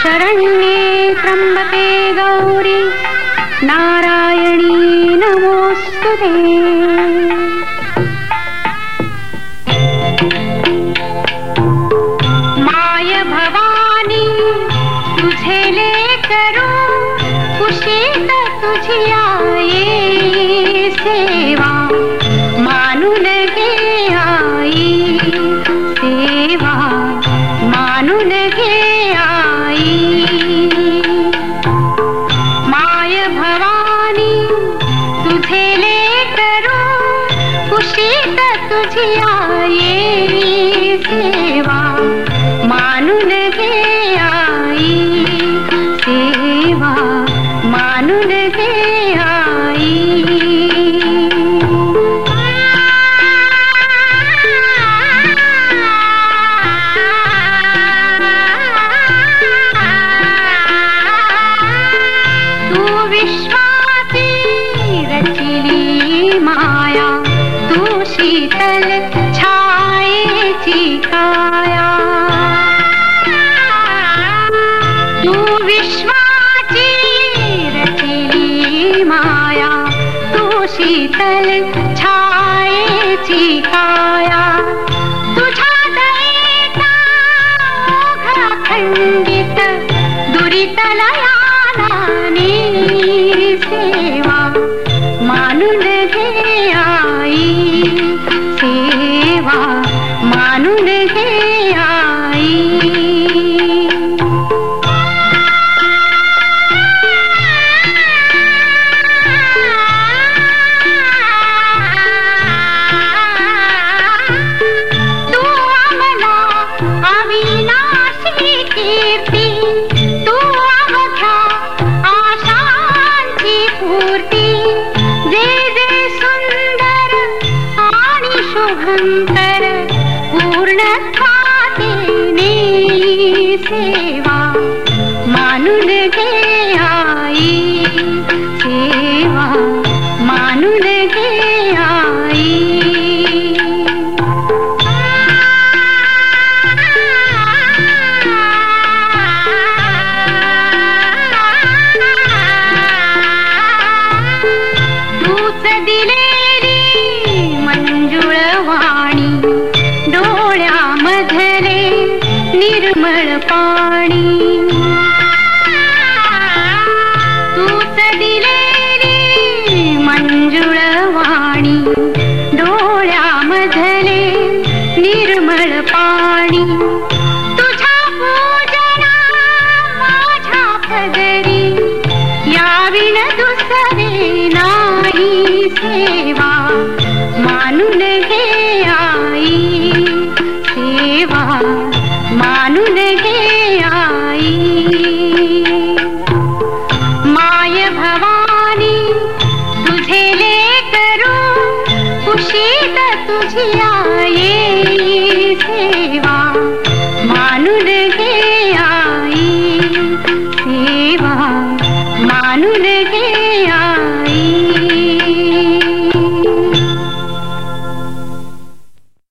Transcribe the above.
शरण्ये त्र्यंबके गौरी नारायणी नमोस्तुते। माय भवानी तुझे लेकरू कुशीत तुझी आई सेवा मानून घे आई सेवा मानून घे आई। माय भवानी तुझे लेकरू कुशीत तुझी आई सेवा मानून घे आई सेवा मानून घे आई। तू विश्वाची रचिली माया तू शीतल छायेची काया। तू विश्वाची रचिली माया तू शीतल छायेची काया। तुझ्या दयेचा ओघ खंडित दुरितलयानानी सेवा मानून घे आई सेवा मानून घे आई। तू आम्हाला अविनाशी कीर्ती तू अवघ्या आशांची पूर्ती। जे जे सुंदर आणि शुभंकर पूर्णत्वाने सेवा मानून घे आई सेवा मानून घे आई। तूच दिलेली मंजुळ वाणी डोळ्यामधले निर्मळ पाणी। तूच दिलेली मंजुळ वाणी डोळ्यामधले निर्मळ पाणी। तुझ्या पूजना माझ्या पदरी याविण दुसरे नाही सेवा मानून घे आई सेवा मानून घे आई। माय भवानी तुझे लेकरू कुशीत तुझी आई सेवा मानून घे आई सेवा मानून घे आई।